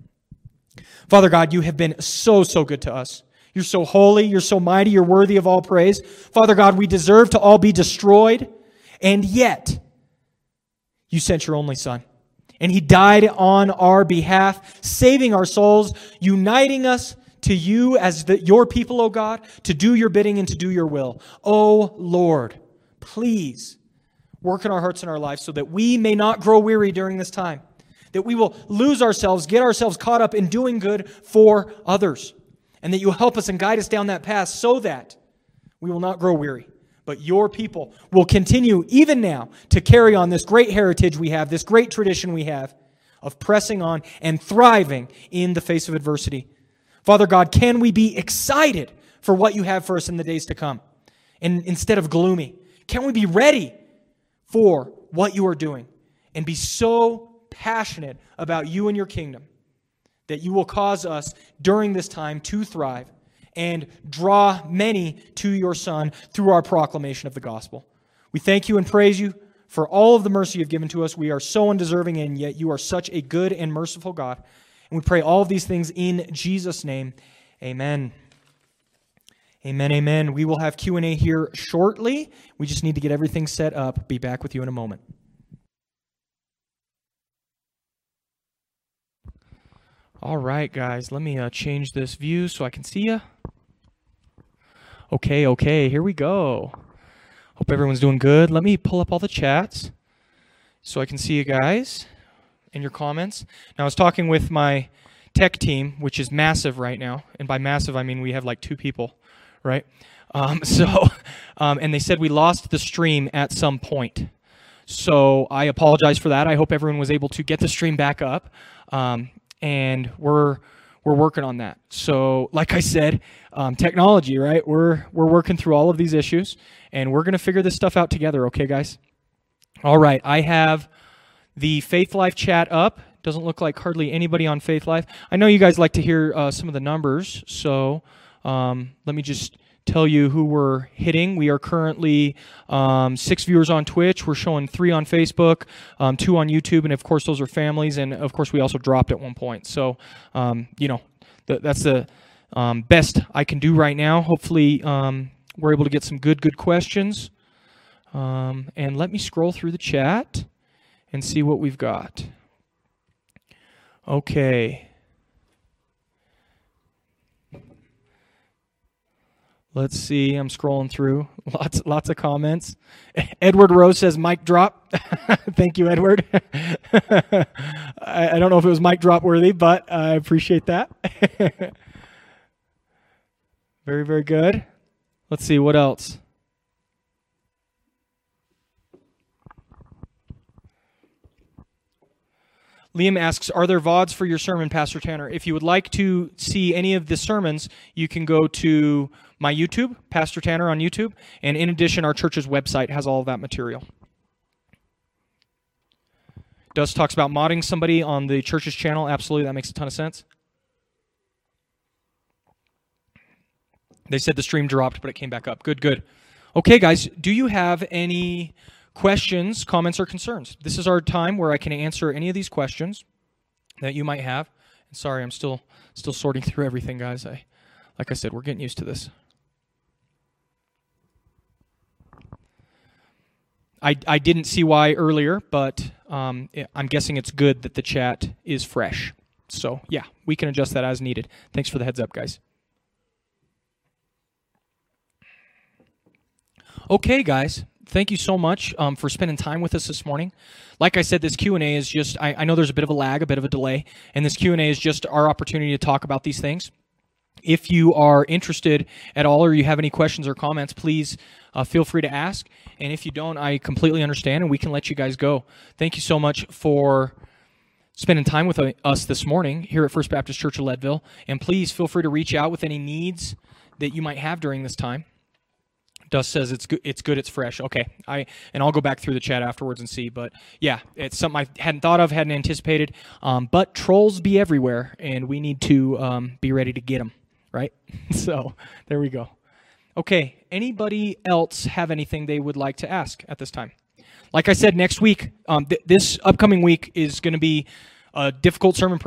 Father God, you have been so, so good to us. You're so holy, you're so mighty, you're worthy of all praise. Father God, we deserve to all be destroyed, and yet you sent your only Son. And He died on our behalf, saving our souls, uniting us to you as the, your people, O God, to do your bidding and to do your will. O Lord, please work in our hearts and our lives so that we may not grow weary during this time, that we will lose ourselves, get ourselves caught up in doing good for others, and that you will help us and guide us down that path so that we will not grow weary, but your people will continue even now to carry on this great heritage we have, this great tradition we have of pressing on and thriving in the face of adversity. Father God, can we be excited for what you have for us in the days to come? And instead of gloomy, can we be ready for what you are doing and be so passionate about you and your kingdom that you will cause us during this time to thrive and draw many to your Son through our proclamation of the gospel. We thank you and praise you for all of the mercy you've given to us. We are so undeserving, and yet you are such a good and merciful God. And we pray all of these things in Jesus' name. Amen. Amen, amen. We will have Q and A here shortly. We just need to get everything set up. Be back with you in a moment. All right, guys, let me uh, change this view so I can see you. Okay, okay, here we go. Hope everyone's doing good. Let me pull up all the chats so I can see you guys and your comments. Now, I was talking with my tech team, which is massive right now. And by massive, I mean we have like two people, right? Um, so, um, and they said we lost the stream at some point. So I apologize for that. I hope everyone was able to get the stream back up. Um, And we're we're working on that. So, like I said, um, technology, right? We're we're working through all of these issues, and we're going to figure this stuff out together. Okay, guys. All right. I have the Faith Life chat up. Doesn't look like hardly anybody on Faith Life. I know you guys like to hear uh, some of the numbers, so um, let me just tell you who we're hitting. We are currently um, six viewers on Twitch. We're showing three on Facebook, um, two on YouTube, and of course those are families. And of course we also dropped at one point. So um, you know th- that's the um, best I can do right now. Hopefully um, we're able to get some good good questions. Um, and let me scroll through the chat and see what we've got. Okay. Let's see. I'm scrolling through. Lots, lots of comments. Edward Rose says, "Mic drop." Thank you, Edward. I, I don't know if it was mic drop worthy, but I appreciate that. Very, very good. Let's see what else. Liam asks, "Are there V O Ds for your sermon, Pastor Tanner?" If you would like to see any of the sermons, you can go to my YouTube, Pastor Tanner on YouTube, and in addition, our church's website has all of that material. Does talks about modding somebody on the church's channel. Absolutely, that makes a ton of sense. They said the stream dropped, but it came back up. Good, good. Okay, guys, do you have any questions, comments, or concerns? This is our time where I can answer any of these questions that you might have. And sorry, I'm still still sorting through everything, guys. I, like I said, we're getting used to this. I, I didn't see why earlier, but um, I'm guessing it's good that the chat is fresh. So, yeah, we can adjust that as needed. Thanks for the heads up, guys. Okay, guys. Thank you so much um, for spending time with us this morning. Like I said, this Q and A is just, I, I know there's a bit of a lag, a bit of a delay, and this Q and A is just our opportunity to talk about these things. If you are interested at all or you have any questions or comments, please uh, feel free to ask. And if you don't, I completely understand, and we can let you guys go. Thank you so much for spending time with us this morning here at First Baptist Church of Leadville. And please feel free to reach out with any needs that you might have during this time. Dust says it's good, it's good, it's fresh. Okay, I and I'll go back through the chat afterwards and see. But yeah, it's something I hadn't thought of, hadn't anticipated. Um, but trolls be everywhere, and we need to um, be ready to get them, right? So there we go. Okay, anybody else have anything they would like to ask at this time? Like I said, next week, um, th- this upcoming week is going to be a difficult sermon prep.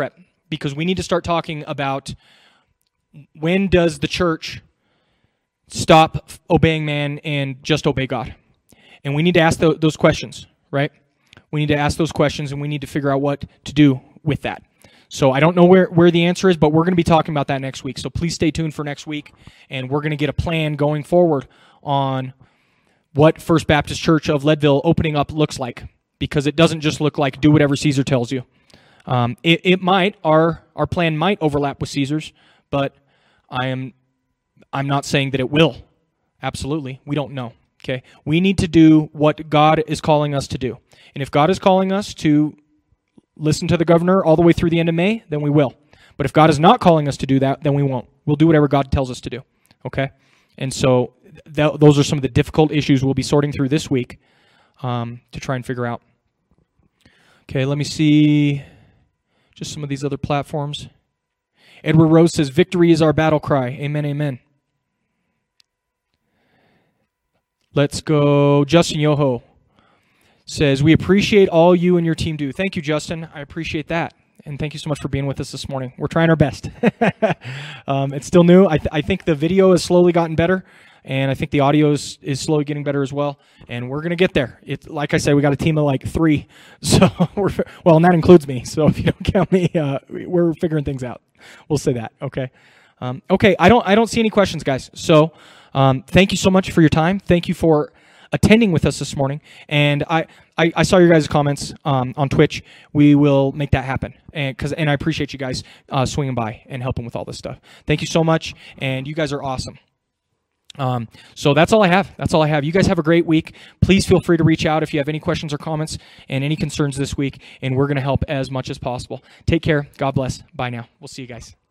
because we need to start talking about when does the church stop obeying man and just obey God. And we need to ask th- those questions, right? We need to ask those questions, and we need to figure out what to do with that. So I don't know where, where the answer is, but we're going to be talking about that next week. So please stay tuned for next week, and we're going to get a plan going forward on what First Baptist Church of Leadville opening up looks like, because it doesn't just look like do whatever Caesar tells you. Um, it, it might, our our plan might overlap with Caesar's, but I am I'm not saying that it will. Absolutely. We don't know. Okay. We need to do what God is calling us to do. And if God is calling us to listen to the governor all the way through the end of May, then we will. But if God is not calling us to do that, then we won't. We'll do whatever God tells us to do. Okay? And so th- those are some of the difficult issues we'll be sorting through this week um, to try and figure out. Okay, let me see just some of these other platforms. Edward Rose says, victory is our battle cry. Amen, amen. Let's go. Justin Yoho says, we appreciate all you and your team do. Thank you, Justin. I appreciate that. And thank you so much for being with us this morning. We're trying our best. um, it's still new. I, th- I think the video has slowly gotten better, and I think the audio is, is slowly getting better as well. And we're going to get there. It, like I said, we got a team of like three. So we're well, and that includes me. So if you don't count me, uh, we're figuring things out. We'll say that. Okay. Um, okay. I don't. I don't see any questions, guys. So um, thank you so much for your time. Thank you for attending with us this morning. And I, I, I saw your guys' comments um, on Twitch. We will make that happen. And cause, and I appreciate you guys uh, swinging by and helping with all this stuff. Thank you so much. And you guys are awesome. Um, so that's all I have. That's all I have. You guys have a great week. Please feel free to reach out if you have any questions or comments and any concerns this week. And we're going to help as much as possible. Take care. God bless. Bye now. We'll see you guys.